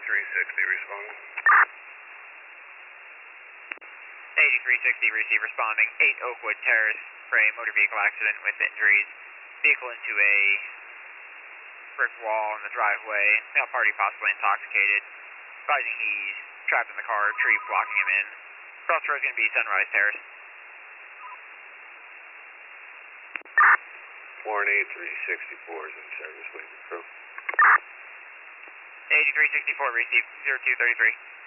responding. 8360, receive responding. 8 Oakwood Terrace for a motor vehicle accident with injuries. Vehicle into a brick wall in the driveway. Male party possibly intoxicated. Advising he's trapped in the car, tree blocking him in. Crossroads going to be Sunrise Terrace. Warren 8364 is in service, waiting crew. 8364, receive 0233.